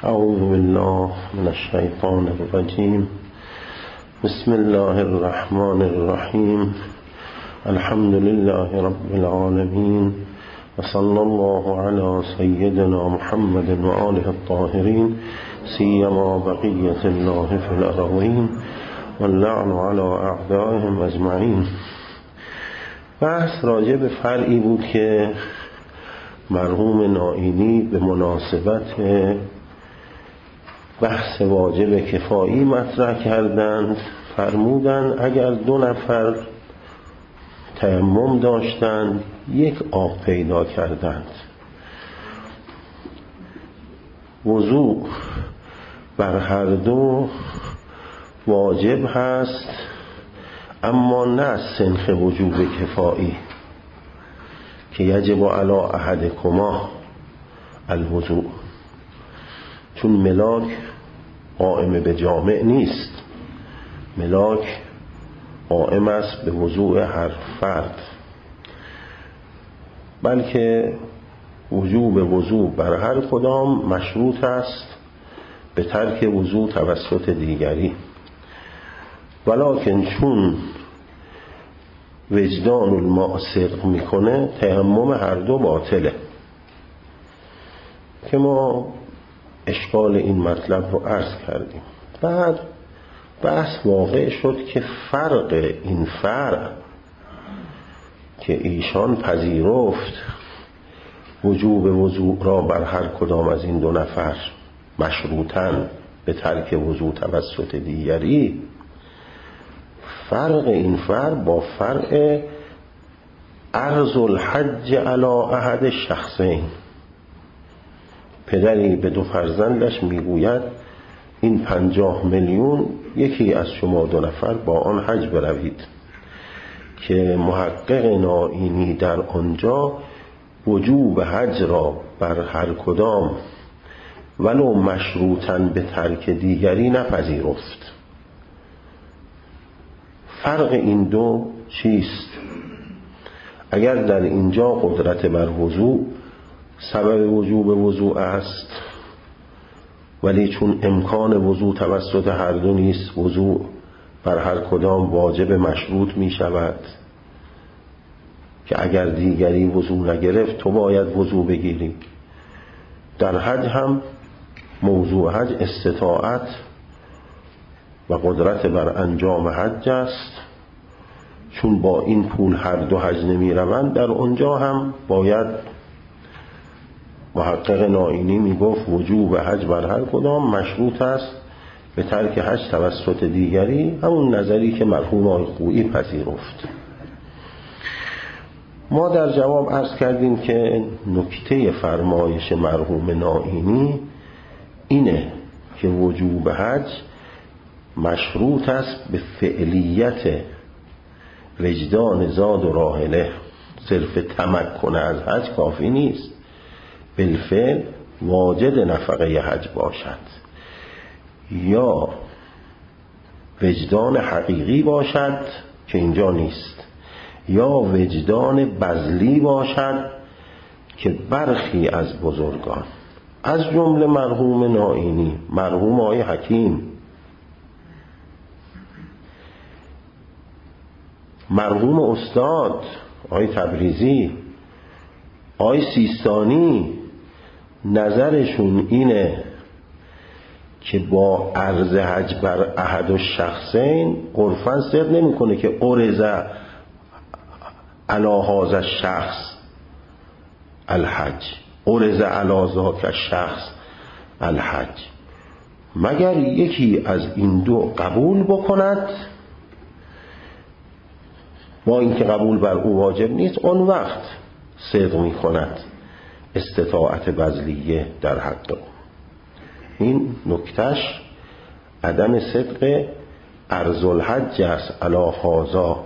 اعوذ بالله من الشیطان الرجیم. بسم الله الرحمن الرحیم. الحمد لله رب العالمین و صلی الله علی سیدنا محمد و آله الطاهرین سیما بقیة الله فی الارضین واللعن علی اعدائهم اجمعین. بحث راجع به فرعی بود که مرحوم نائینی به مناسبت بحث واجب کفایی مطرح کردند. فرمودند اگر 2 نفر تیمم داشتند، 1 آب پیدا کردند، وضوء بر هر دو واجب هست، اما نه از سنخ وجوب کفایی که یجب علی احدکما الوضوء، چون ملاک قائم به جامع نیست، ملاک قائم است به وضوء هر فرد، بلکه وجوب وضوء بر هر کدام مشروط است به ترک وضوء توسط دیگری. ولکن چون وجدان الماء صدق میکنه، تیمم هر دو باطله، که ما اشکال این مطلب رو عرض کردیم. بعد بحث واقع شد که فرق این فرع که ایشان پذیرفت وجوب وضوء را بر هر کدام از این 2 نفر مشروطاً به ترک وضوء توسط دیگری، فرق این فرع با فرع عرض الحج علی احد الشخصین. پدری به 2 فرزندش میگوید این 50 میلیون یکی از شما 2 نفر با آن حج بروید، که محقق نائینی در آنجا وجوب حج را بر هر کدام ولو مشروطاً به ترک دیگری نپذیرفت. فرق این 2 چیست؟ اگر در اینجا قدرت بر وضوء سبب وجوب وضوء است، ولی چون امکان وضوء توسط هر دو نیست، وضوء بر هر کدام واجب مشروط می شود، که اگر دیگری وضوء نگرفت تو باید وضوء بگیری. در حج هم موضوع حج استطاعت و قدرت بر انجام حج است، چون با این پول هر دو حج نمی روند. در اونجا هم باید، محقق نائینی می گفت وجوب حج بر هر کدام مشروط است به ترک حج توسط دیگری، همون نظری که مرحوم آقای خویی پذیرفت. ما در جواب عرض کردیم که نکته فرمایش مرحوم نائینی اینه که وجوب حج مشروط است به فعلیت وجدان زاد و راحله. صرف تمکن از حج کافی نیست، بالفعل واجد نفقه حج باشد، یا وجدان حقیقی باشد که اینجا نیست، یا وجدان بذلی باشد که برخی از بزرگان از جمله مرحوم نائینی، مرحوم آقای حکیم، مرحوم استاد آقای تبریزی، آقای سیستانی، نظرشون اینه که با عرض حج بر احد الشخصین عرفاً صدق نمیکنه که عرض علی هذا الشخص الحج، عرض علی ذاک الشخص الحج، مگر یکی از این 2 قبول بکند، با اینکه قبول بر او واجب نیست، اون وقت صدق می کند استطاعت بذلیه در حق او. این نکتش عدم صدق عرض الحج است علی هذا،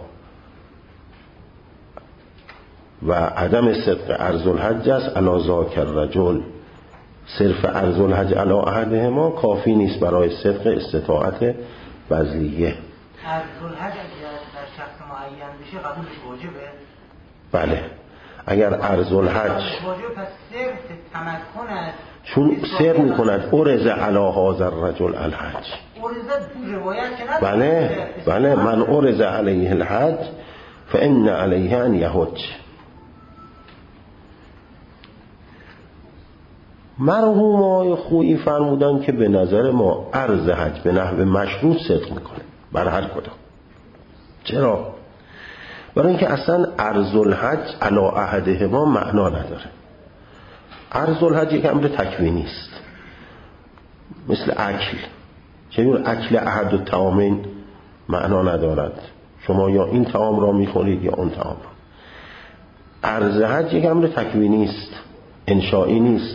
و عدم صدق عرض الحج است علی ذاک الرجل. صرف عرض الحج علی احدهما کافی نیست برای صدق استطاعت بذلیه. عرض الحج در شخص معین بشه قبولش واجبه؟ بله، اگر عرض الحج واجب، پس صرف تمکن است چون سر میکند ارز علی هذا الرجل الحج. بله من ارز علیه الحج فان علیه ان یحج. مرحوم آقای خویی فرمودن که به نظر ما عرض حج به نحو مشروط صدق میکنه بر هر کدام. چرا؟ برای اینکه اصلا عرض الحج علی احدهما معنا نداره. عرض الحج یک امر تکوینی است، مثل اکل. چون اکل احد الطعامین معنا ندارد، شما یا این طعام را میخورید یا اون طعام را. عرض حج یک امر تکوینی است، انشایی نیست.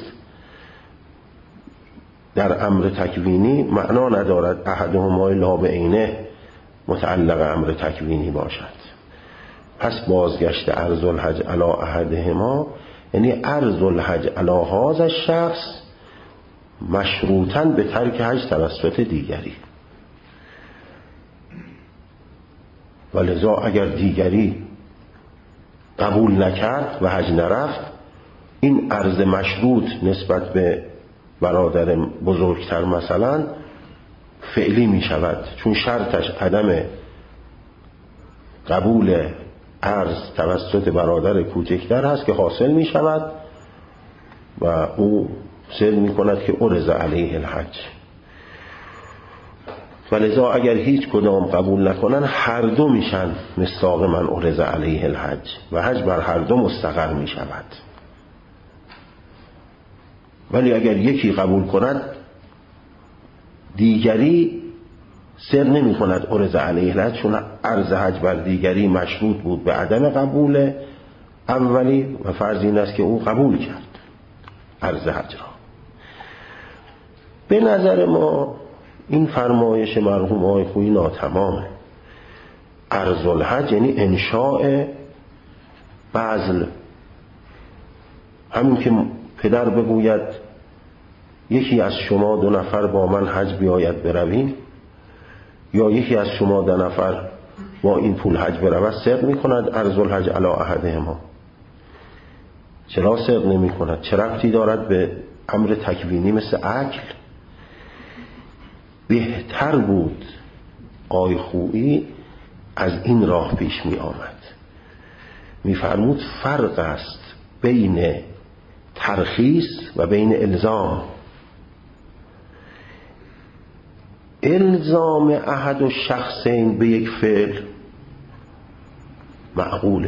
در امر تکوینی معنا ندارد احدهما لا بعینه متعلق امر تکوینی باشد. پس بازگشت عرض الحج علی احدهما یعنی عرض الحج علی هذا الشخص مشروطاً به ترک حج توسط دیگری. ولذا اگر دیگری قبول نکرد و حج نرفت، این عرض مشروط نسبت به برادر بزرگتر مثلا فعلی می شود، چون شرطش عدم قبول عرض توسط برادر کوچکتر هست که حاصل می شود و او سر می کند که ارز علیه الحج. ولذا اگر هیچ کدام قبول نکنن، هر دو میشن مصداق من ارز علیه الحج و حج بر هر دو مستقر می شود. ولی اگر یکی قبول کند، دیگری سر نمی کند ارز علیه الحج، چون عرض حج بر دیگری مشروط بود به عدم قبول اولی و فرض این است که او قبول کرد عرض حج را. به نظر ما این فرمایش مرحوم آقای خویی ناتمامه. عرض الحج یعنی انشاء بذل. همین که پدر بگوید یکی از شما 2 نفر با من حج بیاید برویم، یا یکی از شما 2 نفر با این پول حج برود، صدق می کند عرض الحج علی احدهما. چرا صدق نمی کند؟ چه ربطی دارد به امر تکوینی مثل اکل؟ بهتر بود آقای خویی از این راه پیش می آمد. می فرمود فرق است بین ترخیص و بین الزام. الزام احد و شخصین به یک فعل معقوله.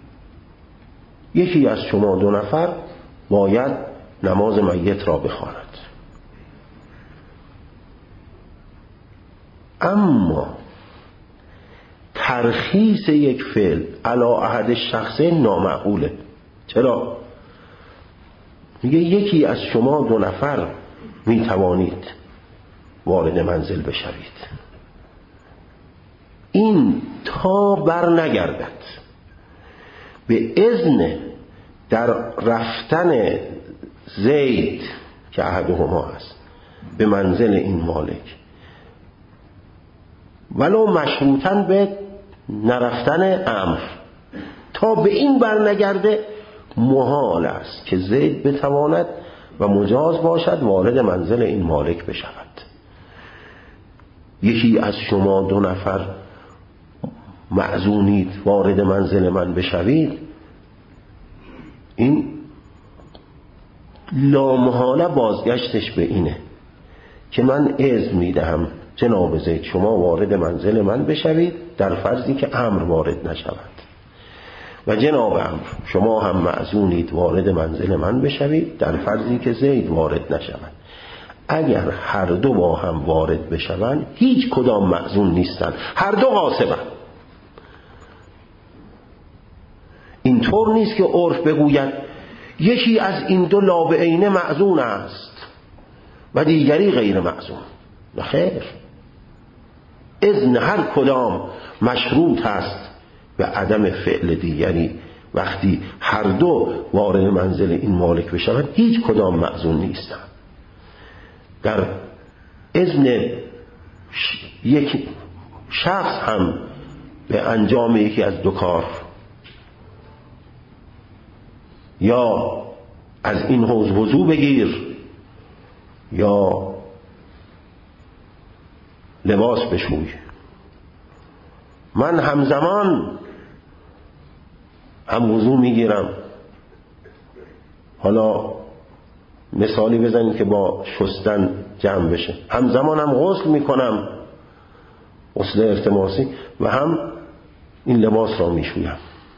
یکی از شما 2 نفر باید نماز میت را بخواند، اما ترخیص یک فعل علی احد الشخصین نامعقوله. چرا؟ میگه یکی از شما 2 نفر میتوانید وارد منزل بشوید. این تا بر نگردد به اذن در رفتن زید که احدهما است به منزل این مالک، ولو مشروطاً به نرفتن عمرو، تا به این بر نگرده محال است که زید بتواند و مجاز باشد وارد منزل این مالک بشود. یکی از شما 2 نفر معزونید وارد منزل من بشوید، این لامحاله بازگشتش به اینه که من اذن میدهم جناب زید شما وارد منزل من بشوید، در فرضی که امر وارد نشود، و جناب امر شما هم معزونید وارد منزل من بشوید، در فرضی که زید وارد نشود. اگر هر دو با هم وارد بشوند، هیچ کدام معزون نیستند، هر دو غاصبند. اینطور نیست که عرف بگوید یکی از این 2 لابعینه معزون است و دیگری غیر معزون. نه خیر، اذن هر کدام مشروط است به عدم فعل دیگری. وقتی هر دو وارد منزل این مالک بشوند، هیچ کدام معزون نیستند. در اذن یک شخص هم به انجام یکی از 2 کار، یا از این حوض وضو بگیر یا لباس بشوی. من همزمان هم وضو میگیرم. حالا مثالی بزنید که با شستن جمع بشه. همزمان هم غسل میکنم، غسل التماسی، و هم این لباس را میشویم.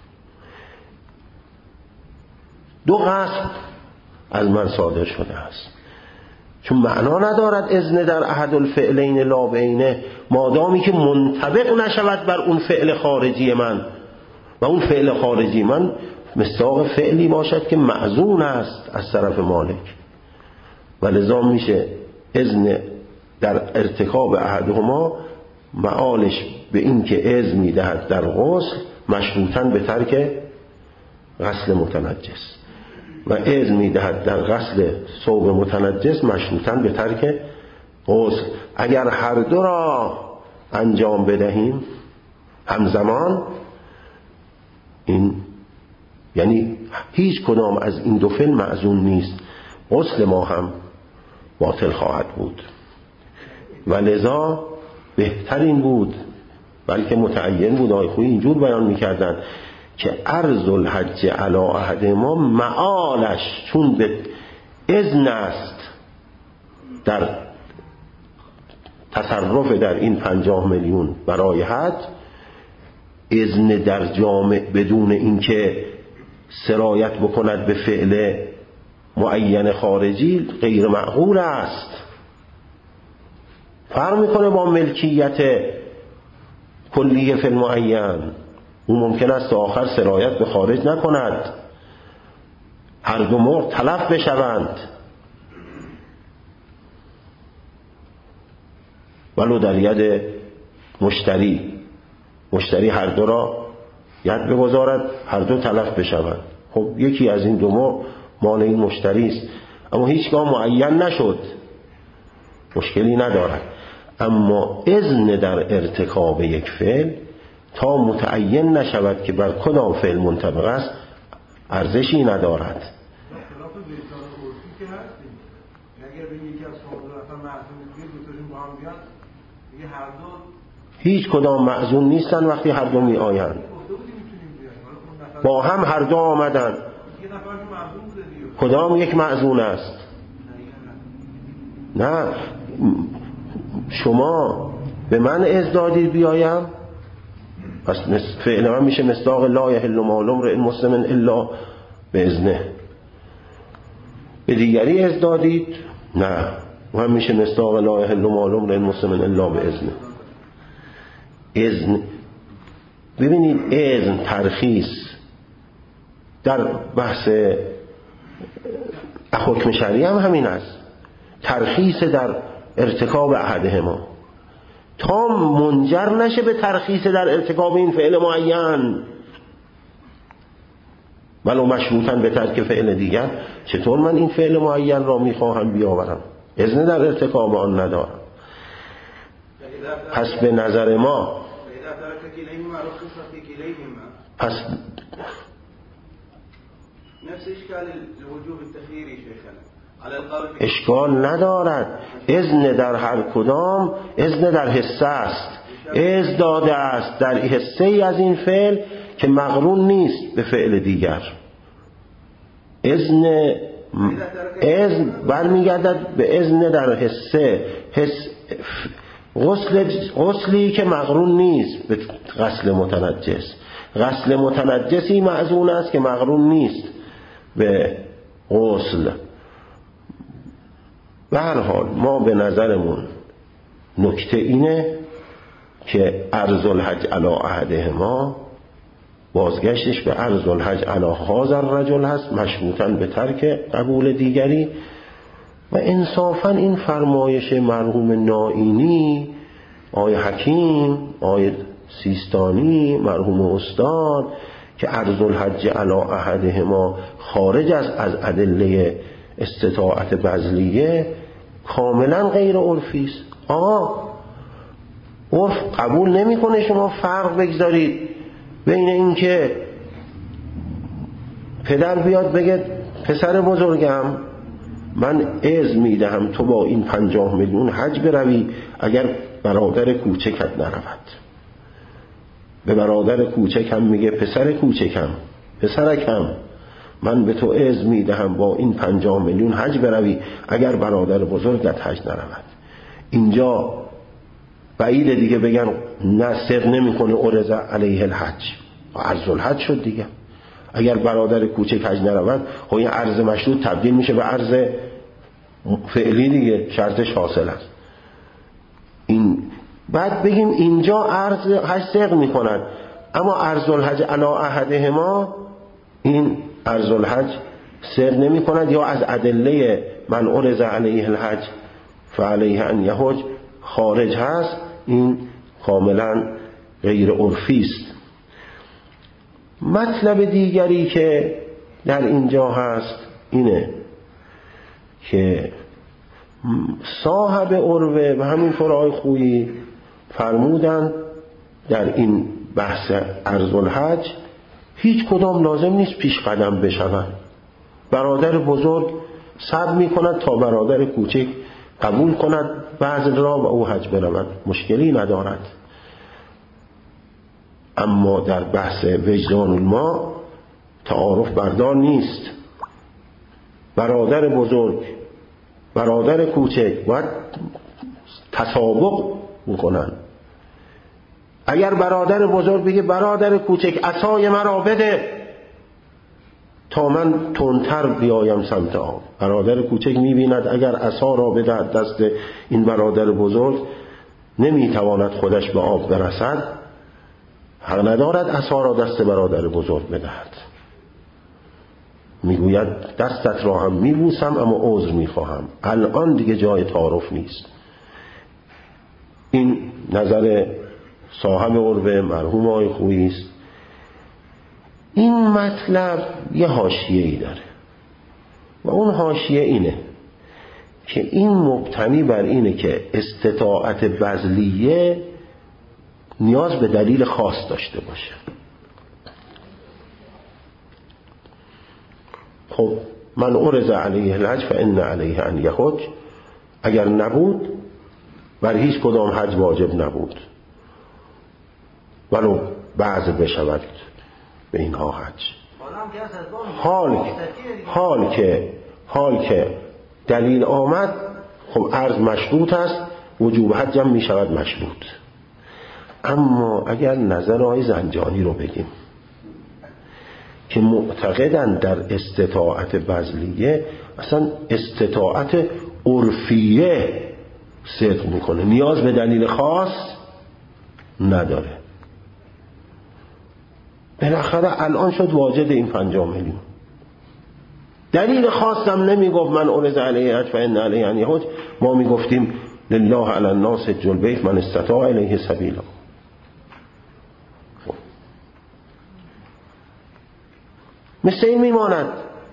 دو قصد از من صادر شده است. چون معنا ندارد اذن در احد الفعلین لا بینه، مادامی که منطبق نشود بر اون فعل خارجی من، و اون فعل خارجی من مصداق فعلی باشد که معزون است از طرف مالک، و لذا میشه اذن در ارتکاب احدهما معالش به این که اذن میدهد در غسل مشروطاً به ترک غسل متنجس، و اذن میدهد در غسل ثوب متنجس مشروطاً به ترک غسل. اگر هر دو را انجام بدهیم همزمان، این یعنی هیچ کدام از این دو فعل معزون نیست، غسل ما هم باطل خواهد بود. و لذا بهترین بود، بلکه متعین بود، آقای خویی اینجور بیان میکردن که عرض الحج علی احد ما معالش چون به اذن است در تصرف در این 50 میلیون برای حج، اذن در جامع بدون اینکه سرایت بکند به فعل معین خارجی غیر معقول است. فرق میکنه با ملکیت کلیه فعل معین. اون ممکن است آخر سرایت به خارج نکند، هر دو مرغ تلف بشوند، ولو در ید مشتری هر دو را ید بگذارد، هر دو تلف بشوند. خب یکی از این دو مرغ مال این مشتری است، اما هیچگاه معین نشد، مشکلی ندارد. اما اذن در ارتکاب یک فعل تا متعین نشود که بر کدام فعل منطبق است ارزشی ندارد. هیچ کدام معزون نیستن وقتی هر دو می آیند. با هم هر دو آمدن، کدام یک معزون است؟ نه، شما به من اذن دادید بیایم، پس فعل من میشه مصداق لا یحل مال امرئ مسلم الا باذنه. به دیگری اذن دادید، نه، من میشه مصداق لا یحل مال امرئ مسلم الا باذنه. اذن، ببینید اذن ترخیص در بحث حکم شرعی هم همین است، ترخیص در ارتکاب احدهما تا منجر نشه به ترخیص در ارتکاب این فعل معین، ولو مشروطاً به ترک فعل دیگر. چطور من این فعل معین را میخواهم بیاورم؟ اذن در ارتکاب آن ندارم. پس به نظر ما پس نفس اشکال الوجوب التخییری شیخنا اشکال ندارد. اذن در هر کدام اذن در حصه است، اذن داده است در حصه ای از این فعل که مقرون نیست به فعل دیگر. اذن برمیگردد به اذن در حصه، غسلی که مقرون نیست به غسل متنجس. غسل متنجسی معزون است که مقرون نیست به غسل. به هر حال ما به نظرمون نکته اینه که عرض الحج علی احدهما بازگشتش به عرض الحج علی هذا الرجل هست، مشروطاً به ترک قبول دیگری. و انصافاً این فرمایش مرحوم نائینی، آقای حکیم، آقای سیستانی، مرحوم استاد، که عرض الحج علی احدهما خارج از ادله استطاعت بذلیه، کاملا غیر عرفی است. آقا عرف قبول نمیکنه شما فرق بگذارید بین این که پدر بیاد بگه پسر بزرگم من اذن میدهم تو با این 50 میلیون حج بروی اگر برادر کوچکت نرود. به برادر کوچکم میگه پسر کوچکم، پسرکم، من به تو اذن میدهم با این 50 میلیون حج بروی اگر برادر بزرگت حج نرود. اینجا بعید دیگه بگن نه صدق نمیکنه ارز علیه الحج، عرض الحج شد دیگه. اگر برادر کوچک حج نرود خب این عرض مشروط تبدیل میشه به عرض فعلی دیگه، شرطش حاصل است. این بعد بگیم اینجا عرض حج صدق میکنن، اما عرض الحج علی احدهما، این عرض الحج صدق نمیکنند یا از ادله من ارز علیه الحج فعلیه ان یحج خارج هست. این کاملا غیر عرفی است. مطلب دیگری که در اینجا هست اینه که صاحب عروه و همینطور آقای خویی فرمودند در این بحث عرض الحج هیچ کدام لازم نیست پیش قدم بشوند. برادر بزرگ صبر می کند تا برادر کوچک قبول کند بعض را و او حج برود، مشکلی ندارد. اما در بحث وجدان الماء تعارف بردار نیست. برادر بزرگ برادر کوچک باید تسابق میکنن. اگر برادر بزرگ بگه برادر کوچک عصای مرا بده تا من تندتر بیایم سمت آب، برادر کوچک میبیند اگر عصا را بدهد دست این برادر بزرگ نمیتواند خودش به آب برسد، حق ندارد عصا را دست برادر بزرگ بدهد. میگوید دستت را هم میبوسم اما عذر میخواهم. الان دیگه جای تعارف نیست. این نظر صاحب عروه مرحوم آقای خویی است. این مطلب یه حاشیه‌ای داره و اون حاشیه اینه که این مبتنی بر اینه که استطاعت بذلیه نیاز به دلیل خاص داشته باشه. خب من ارز علیه الحج فان علیه ان یحج، اگر نبود بر هیچ کدام حج واجب نبود ولو بعض بشود به اینها حج. حال که دلیل آمد خب عرض مشروط است، وجوب حج هم می شود مشروط. اما اگر نظر آقای زنجانی رو بگیم که معتقدن در استطاعت بذلیه اصلا استطاعت عرفیه صدق میکنه، نیاز به دلیل خاص نداره. بالاخره الان شد واجد این 50 میلیون. دلیل خاص هم نمیگفت من ارز علیه الحج فان علیه ان یحج، ما میگفتیم لله علی الناس حج البیت من استطاع الیه سبیلا. مثل این میماند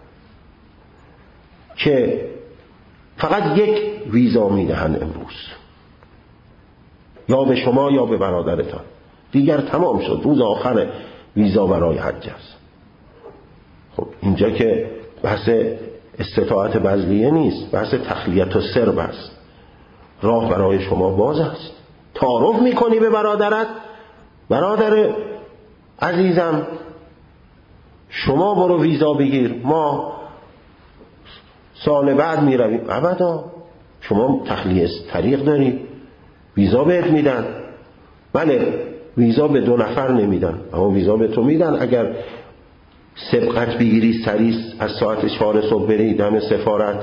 که فقط یک ویزا میدهن امروز، یا به شما یا به برادرتان، دیگر تمام شد، روز آخر ویزا برای حج است. خب اینجا که بحث استطاعت بذلیه نیست، بحث تخلیت و سرب است. راه برای شما باز است، تعارف میکنی به برادرت، برادر عزیزم شما برو ویزا بگیر، ما سال بعد میرویم. ابدا، شما تخلیه طریق داری، ویزا بهت میدن. بله ویزا به 2 نفر نمیدن، اما ویزا به تو میدن. اگر سبقت بگیری سریع از ساعت 4 صبح بری دم سفارت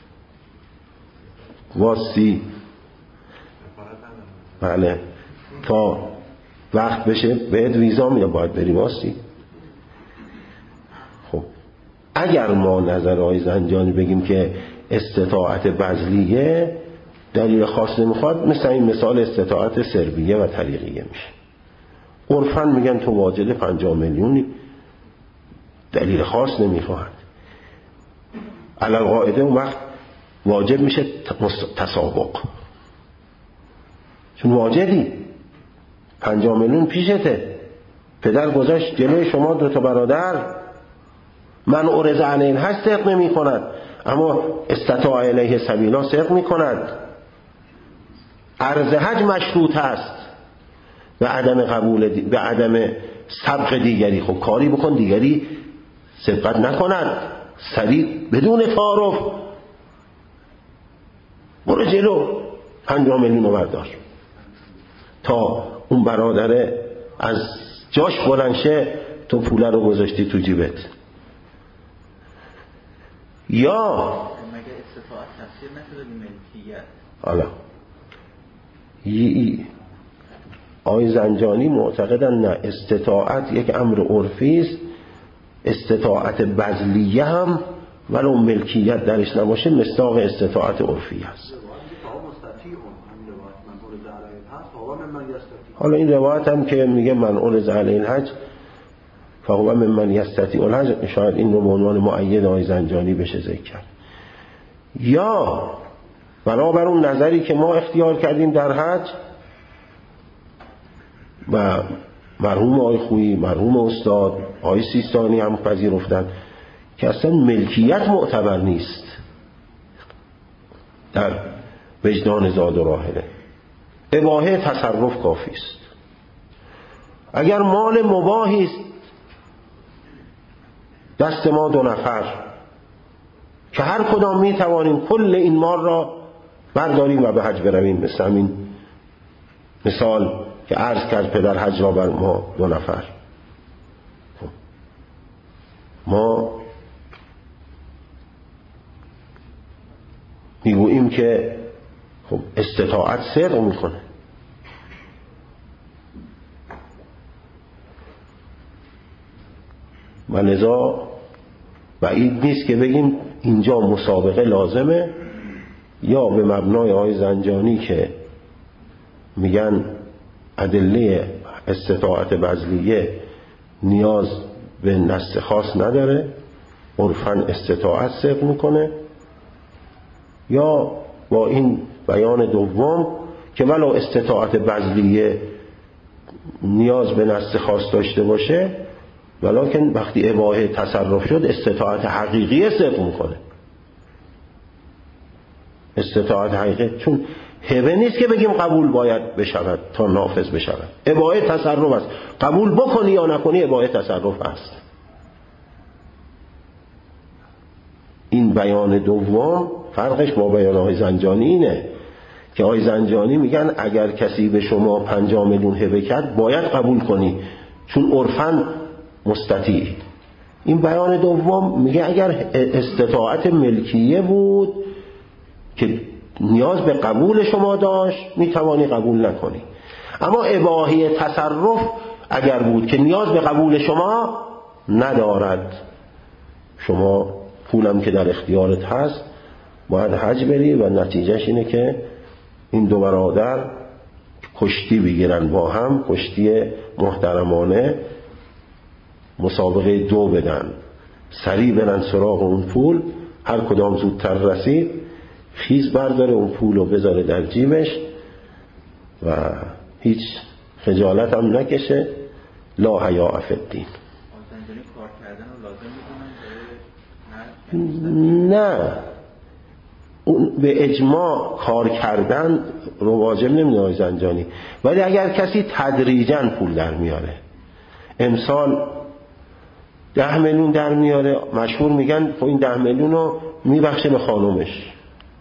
واسطی، بله تا وقت بشه بهت ویزا میدن، باید بری واسطی. خب اگر ما نظرهای زنجانی بگیم که استطاعت بذلیه دلیل خاص نمیخواد، مثل این مثال استطاعت سربیه و طریقیه میشه. عرفاً میگن تو واجد 50 میلیونی، دلیل خاص نمیخواد. علل قاعده اون وقت واجب میشه تسابق، چون واجدی 50 میلیون پیشته، پدر گذاشت جلوی شما 2 تا برادر، من ارز علیه الحج صدق نمی کند. اما استطاع الیه سبیلا صدق میکند. عرض حج مشروط است به عدم قبول به عدم سبق دیگری. خب کاری بکن دیگری سبقت نکند، سریع بدون تعارف برو جلو 50 میلیون رو بردار تا اون برادره از جاش بلند شه، تو پوله رو گذاشتی تو جیبت. یا مگه استطاعت تفسیر نشده ملکیت؟ حالا آقای زنجانی معتقدن نه، استطاعت یک امر عرفی است، استطاعت بذلیه هم ولو ملکیت درش نباشه مصداق استطاعت عرفی است. حالا این روایت هم که میگه من اولز علیه الحج فهو ممن یستطیع الحج، شاید این رو به عنوان مؤید آقای زنجانی بشه ذکر کرد. یا بنابر اون نظری که ما اختیار کردیم در حج و مرحوم آقای خویی، مرحوم استاد آقای سیستانی هم پذیرفتن که اصلا ملکیت معتبر نیست در وجدان زاد و راحله، اباحه تصرف کافی است. اگر مال مباحی است دست ما 2 نفر که هر کدام می توانیم کل این مال را برداریم و به حج برویم، مثل همین مثال که عرض کرد پدر حج را بر ما 2 نفر، ما میگوییم که خب استطاعت صدق میکنه. و لذا بعید نیست که بگیم اینجا مسابقه لازمه، یا به مبنای آقای زنجانی که میگن ادله استطاعت بذلیه نیاز به نص خاص نداره، عرفاً استطاعت صدق میکنه، یا با این بیان دوم که ولو استطاعت بذلیه نیاز به نص خاص داشته باشه ولکن وقتی اباحه تصرف شد استطاعت حقیقی صدق میکنه. استطاعت حقیقی چون هبه نیست که بگیم قبول باید بشود تا نافذ بشود، اباحه تصرف است، قبول بکنی یا نکنی اباحه تصرف است. این بیان دوم فرقش با بیان آقای زنجانی اینه که آقای زنجانی میگن اگر کسی به شما 50 میلیون هبه کرد باید قبول کنی چون عرفاً مستطیع. این بیان دوم میگه اگر استطاعت ملکیه بود که نیاز به قبول شما داشت میتوانی قبول نکنی، اما اباحه تصرف اگر بود که نیاز به قبول شما ندارد، شما پولم که در اختیارت هست باید حج بری و نتیجهش اینه که این 2 برادر کشتی بگیرن با هم، کشتی محترمانه، مسابقه 2 بدن، سریع برن سراغ اون پول، هر کدام زودتر رسید خیز برداره اون پول رو بذاره در جیبش و هیچ خجالت هم نکشه، لا حیاء فی الدین. نه اون به اجماع کار کردن رو واجب نمیدونه زنجانی، ولی اگر کسی تدریجاً پول در میاره، امسال 10 میلیون در میاره، مشهور میگن خب این 10 میلیون رو میبخشه به خانومش،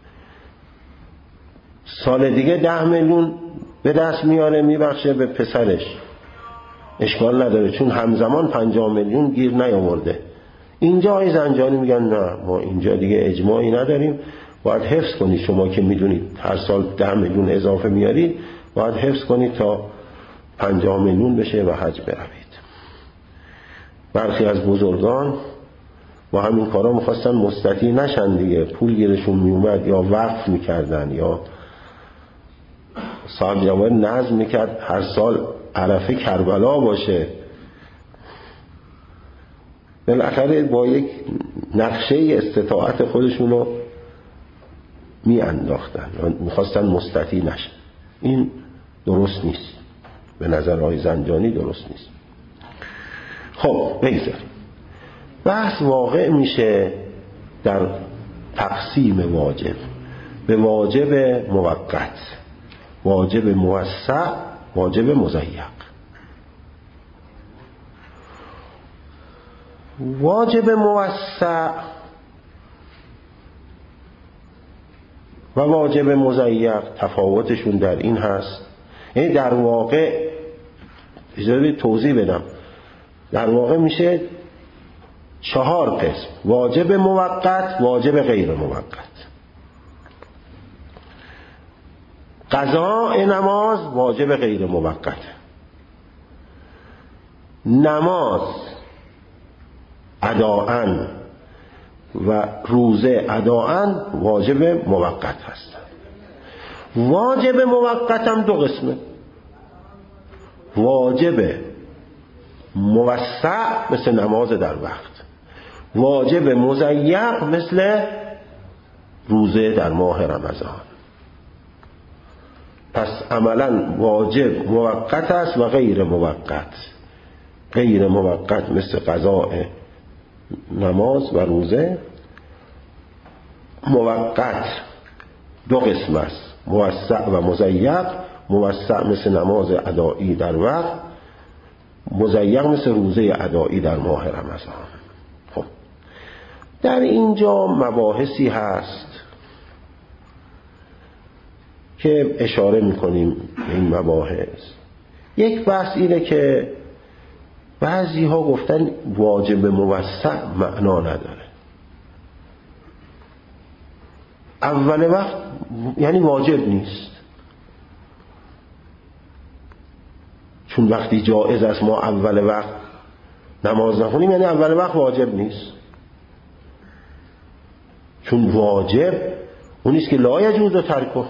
سال دیگه 10 میلیون به دست میاره میبخشه به پسرش، اشکال نداره چون همزمان 50 میلیون گیر نیاورده. اینجا آقای زنجانی میگن نه، ما اینجا دیگه اجماعی نداریم، باید حفظ کنید، شما که میدونید هر سال 10 میلیون اضافه میارید باید حفظ کنید تا 50 میلیون بشه و حج بروید. برخی از بزرگان با همین کارا میخواستن مستطیع نشن دیگه، پول گیرشون میومد یا وقف میکردن یا صاحب جماعت نظم میکرد هر سال عرفه کربلا باشه، بالاخره با یک نقشه استطاعت خودشون رو می انداختن، میخواستن مستطیع نشن. این درست نیست، به نظر آقای زنجانی درست نیست. خب بگذاریم، بحث واقع میشه در تقسیم واجب به واجب موقت، واجب موسع، واجب مضیق. واجب موسع و واجب مضیق تفاوتشون در این هست، یعنی در واقع اجازه توضیح بدم، در واقع میشه 4 قسم: واجب موقت، واجب غیر موقت. قضاء نماز واجب غیر موقت، نماز اداءً و روزه اداءً واجب موقت هست. واجب موقت هم 2 قسمه: واجب موسع مثل نماز در وقت، واجب مضیق مثل روزه در ماه رمضان. پس عملا واجب موقت است و غیر موقت. غیر موقت مثل قضاء نماز و روزه. موقت 2 قسم است: موسع و مضیق. موسع مثل نماز ادایی در وقت، مضیق مثل روزه ادایی در ماه رمضان. خب در اینجا مباحثی هست که اشاره میکنیم به این مباحث. یک بحث اینه که بعضی ها گفتن واجب موسع معنا نداره. اول وقت یعنی واجب نیست، چون وقتی جایز است ما اول وقت نماز نخونیم یعنی اول وقت واجب نیست، چون واجب اونیست که لا یجوز ترکه،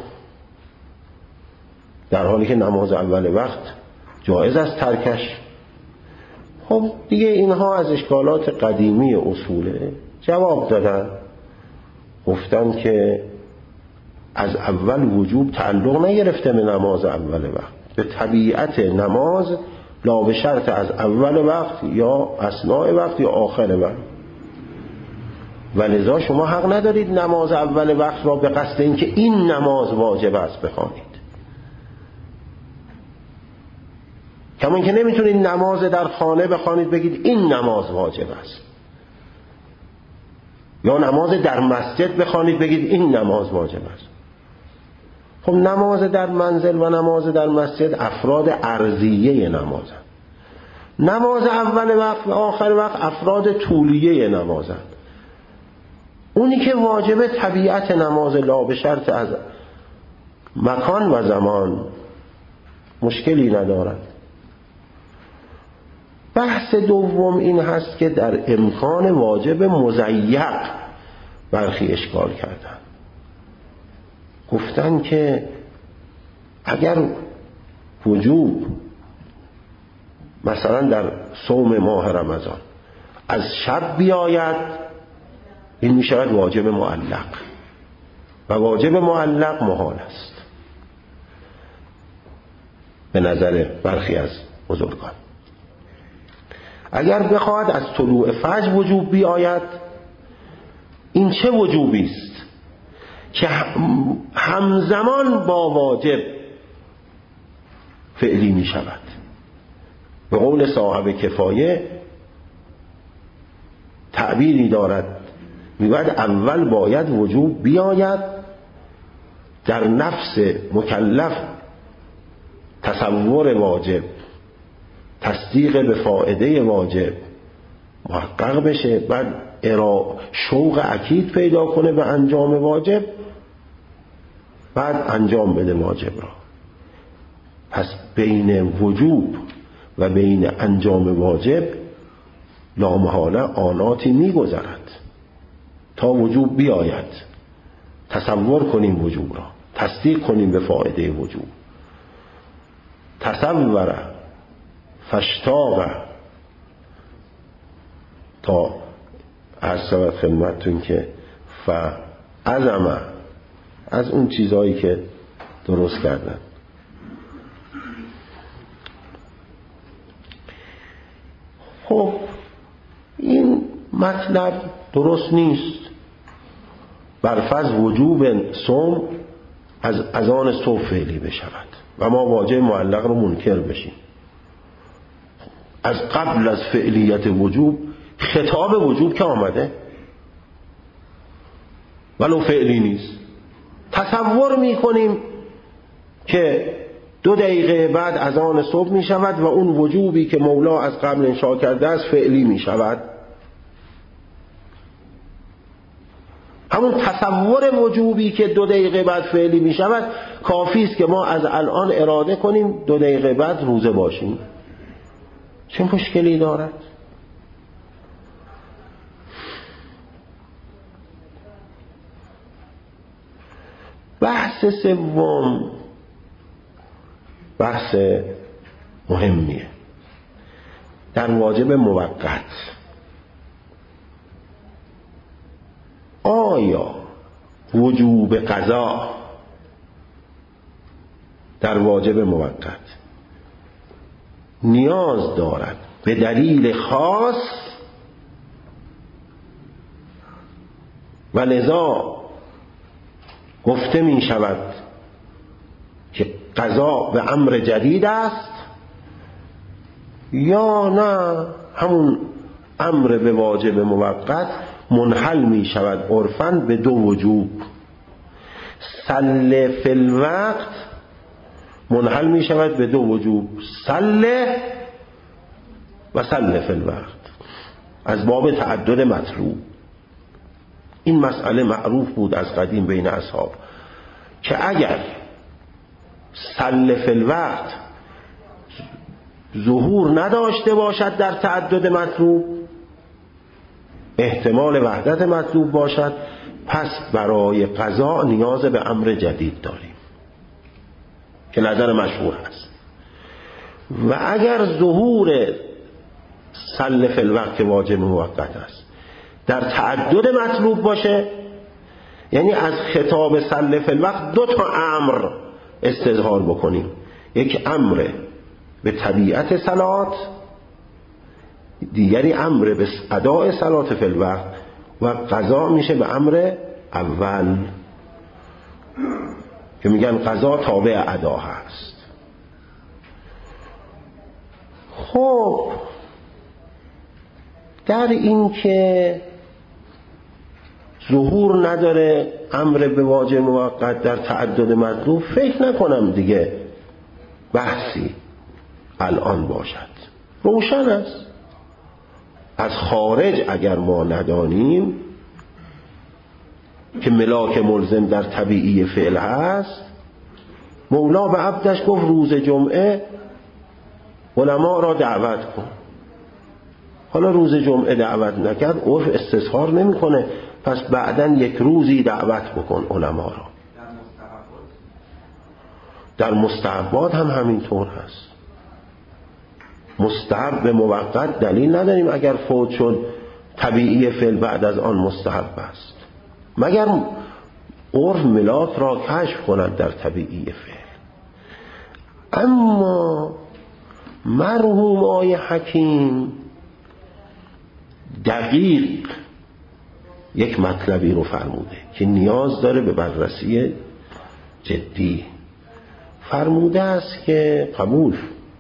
در حالی که نماز اول وقت جایز است ترکش. خب دیگه اینها از اشکالات قدیمی اصوله. جواب دادن، گفتن که از اول وجوب تعلق نگرفته به نماز اول وقت، به طبیعت نماز لا به شرط از اول وقت یا اثناء وقت یا آخر وقت. ولذا شما حق ندارید نماز اول وقت را به قصد اینکه این نماز واجب است بخوانید. کمان که نمیتونید نماز در خانه بخوانید بگید این نماز واجب است، یا نماز در مسجد بخوانید بگید این نماز واجب است. خب نماز در منزل و نماز در مسجد افراد ارضیه نمازند. نماز اول وقت و آخر وقت افراد طولیه نمازند. اونی که واجب طبیعت نماز لا به شرط از مکان و زمان مشکلی ندارد. بحث دوم این هست که در امکان واجب مضیق برخی اشکال کردن. گفتن که اگر وجوب مثلا در صوم ماه رمضان از شب بیاید، این می شود واجب معلق و واجب معلق محال است به نظر برخی از بزرگان. اگر بخواهد از طلوع فجر وجوب بیاید، این چه وجوبی است که همزمان با واجب فعلی می شود. به قول صاحب کفایه تعبیری دارد، میگوید اول باید وجوب بیاید، در نفس مکلف تصور واجب، تصدیق به فائده واجب محقق بشه، بعد شوق اکید پیدا کنه به انجام واجب، بعد انجام بده واجب را. پس بین وجوب و بین انجام واجب لامحاله آناتی میگذرد تا وجوب بیاید. تصور کنیم وجوب را، تصدیق کنیم به فائده وجوب. تصور فشتاق تا عرض خدمتتون که فعظمه از اون چیزهایی که درست کردن. خب این مطلب درست نیست. برفرض وجوب صوم از اذان صبح فعلی بشود و ما واجب معلق رو منکر بشیم، از قبل از فعلیت وجوب خطاب وجوب که آمده ولو فعلی نیست، تصور میکنیم که 2 دقیقه بعد اذان صبح می شود و اون وجوبی که مولا از قبل انشاء کرده است فعلی می شود. همون تصور وجوبی که 2 دقیقه بعد فعلی می شود کافی است که ما از الان اراده کنیم 2 دقیقه بعد روزه باشیم. چه مشکلی دارد؟ بحث سوم بحث مهمیه در واجب موقت. آیا وجوب قضا در واجب موقت نیاز دارد به دلیل خاص و لذا گفته می شود که قضا به امر جدید است، یا نه همون امر به واجب موقت منحل می شود عرفاً به 2 وجوب. صل فی الوقت منحل می شود به 2 وجوب، صل و صل فی الوقت، از باب تعدد مطلوب. این مسئله معروف بود از قدیم بین اصحاب که اگر صل فی الوقت ظهور نداشته باشد در تعدد مطلوب، احتمال وحدت مطلوب باشد، پس برای قضا نیاز به امر جدید داریم که نظر مشهور است. و اگر ظهور صل فی الوقت واجب موقت است در تعدد مطلوب باشه، یعنی از خطاب صل فی الوقت 2 تا امر استظهار بکنیم، یک امر به طبیعت صلات، دیگری امر به اداء صلات فی الوقت، و قضا میشه به امر اول که میگن قضا تابع ادا هست. خب در این که ظهور نداره امر به واجب موقت در تعدد مطلوب، فکر نکنم دیگه بحثی الان باشد، روشن است. از خارج اگر ما ندانیم که ملاک ملزم در طبیعی فعل هست، مولا به عبدش گفت روز جمعه علما را دعوت کن. حالا روز جمعه دعوت نکرد، عرف استظهار نمیکنه، پس بعداً یک روزی دعوت بکن علما را. در مستحبات هم همینطور هست. مستحب به موقت دلیل نداریم اگر فوت شد طبیعی فعل بعد از آن مستحب است، مگر عرف ملاک را کشف کند در طبیعی فعل. اما مرحوم آقای حکیم دقیق یک مطلبی رو فرموده که نیاز داره به بررسی جدی. فرموده است که قبول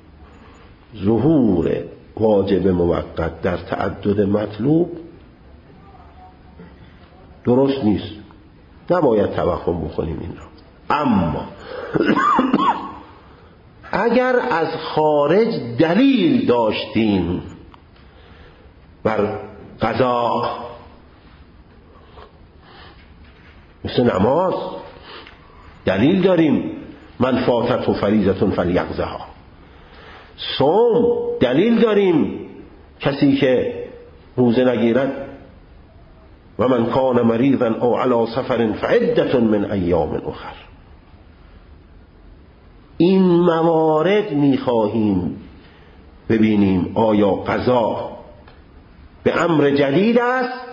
ظهور واجب موقت در تعدد مطلوب درست نیست، نباید توهم بکنیم این را. اما اگر از خارج دلیل داشتیم بر قضا، مثل نماز دلیل داریم من فاتته فریضة فلیقضها، صوم دلیل داریم کسی که روزه نگیرد و من کان مریضا او علی سفر فعدة من ایام اخر. این موارد میخواهیم ببینیم آیا قضا به امر جدید است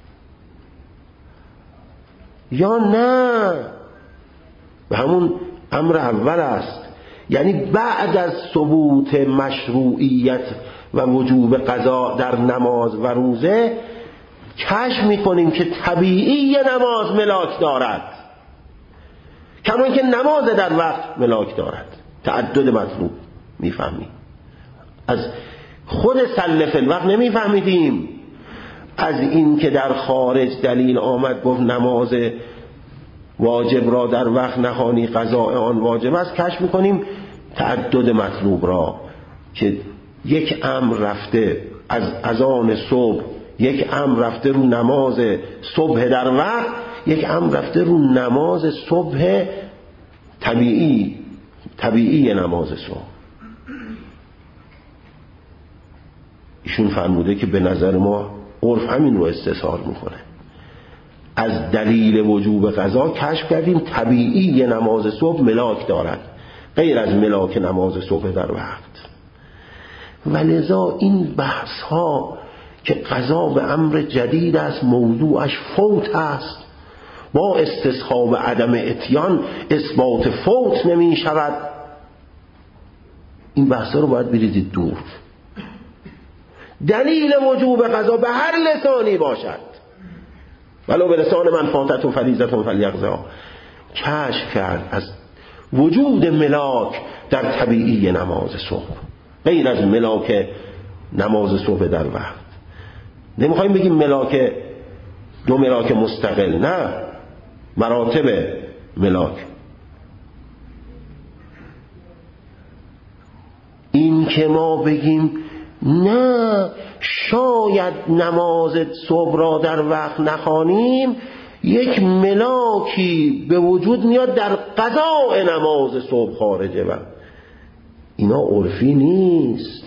یا نه به همون امر اول است، یعنی بعد از ثبوت مشروعیت و وجوب قضا در نماز و روزه کشف میکنیم که طبیعی نماز ملاک دارد، کما که نماز در وقت ملاک دارد. تعدد مطلوب میفهمیم. از خود صل فی الوقت نمیفهمیدیم، از این که در خارج دلیل آمد گفت نماز واجب را در وقت نخوانی قضاء آن واجب است، کشف میکنیم تعدد مطلوب را که یک امر رفته از اذان صبح، یک امر رفته رو نماز صبح در وقت، یک امر رفته رو نماز صبح طبیعی نماز صبح. ایشون فرموده که به نظر ما عرف همین رو استحصال میکنه. از دلیل وجوب قضا کشف کردیم طبیعی نماز صبح ملاک دارد، غیر از ملاک نماز صبح در وقت. ولذا این بحث ها که قضا به امر جدید است، موضوعش فوت است، با استصحاب عدم اتیان اثبات فوت نمی شود، این بحث رو باید بریزید دور. دلیل وجوب قضا به هر لسانی باشد، ولو به لسان من فاتت و فریضت و فلیقضا، کشف کرد از وجود ملاک در طبیعی نماز صبح، غیر از ملاک نماز صبح در وقت. نمیخوایم بگیم ملاک دو ملاک مستقل، نه، مراتب ملاک. این که ما بگیم نه شاید نماز صبح را در وقت نخوانیم، یک ملاکی به وجود میاد در قضاء نماز صبح خارجه، و اینا عرفی نیست.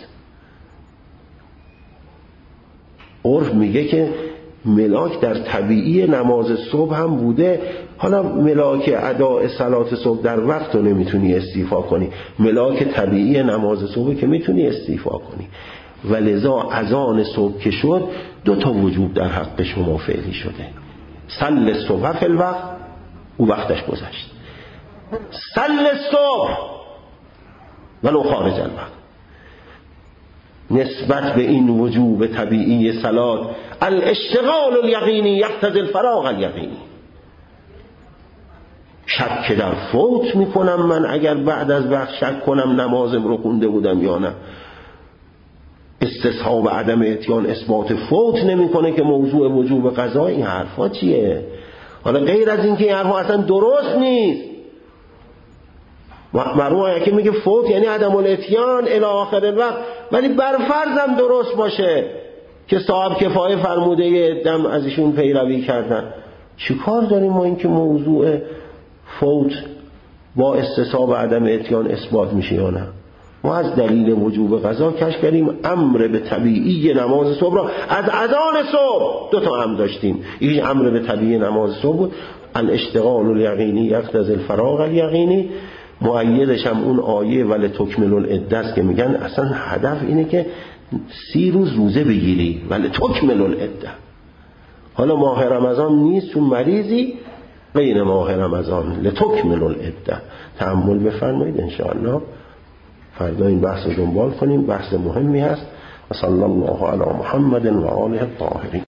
عرف میگه که ملاک در طبیعی نماز صبح هم بوده، حالا ملاک اداء صلات صبح در وقت رو نمیتونی استیفا کنی، ملاک طبیعی نماز صبح که میتونی استیفا کنی. ولذا اذان صبح که شد دو تا وجوب در حق شما فعلی شده. صل الصبح فی الوقت، او وقتش گذشت. صل الصبح ولو خارج الوقت، نسبت به این وجوب طبیعی صلات الاشتغال الیقینی یقتضی الفراغ الیقینی. شک در فوت میکنم من اگر بعد از وقت شک کنم نمازم رو خونده بودم یا نه. استصحاب عدم اتیان اثبات فوت نمیکنه که موضوع وجوب قضا. این حرفا چیه؟ حالا غیر از این که این حرفا اصلا درست نیست. مرحوم که میگه فوت یعنی عدم الاتیان الی آخر الوقت، ولی برفرضم درست باشه که صاحب کفایه فرموده یه دم از ایشون پیروی کردن، چی کار داریم ما این که موضوع فوت با استصحاب عدم اتیان اثبات میشه یا نه؟ ما از دلیل وجوب قضا کشف کردیم امر به طبیعی نماز صبح را از اذان صبح. دو تا امر داشتیم، این امر به طبیعی نماز صبح بود، الاشتغال الیقینی یقتضی الفراغ الیقینی، مؤیدش هم اون آیه ولتکملوا العده است که میگن اصلا هدف اینه که 30 روز روزه بگیری، ولتکملوا العده. حالا ماه رمضان نیست چون مریضی، غیر ماه رمضان لتکملوا العده. تأمل بفرمایید ان شاء الله. فردا این بحث رو دنبال کنیم، بحث مهمی هست. و صلی الله علی محمد و آله الطاهرین.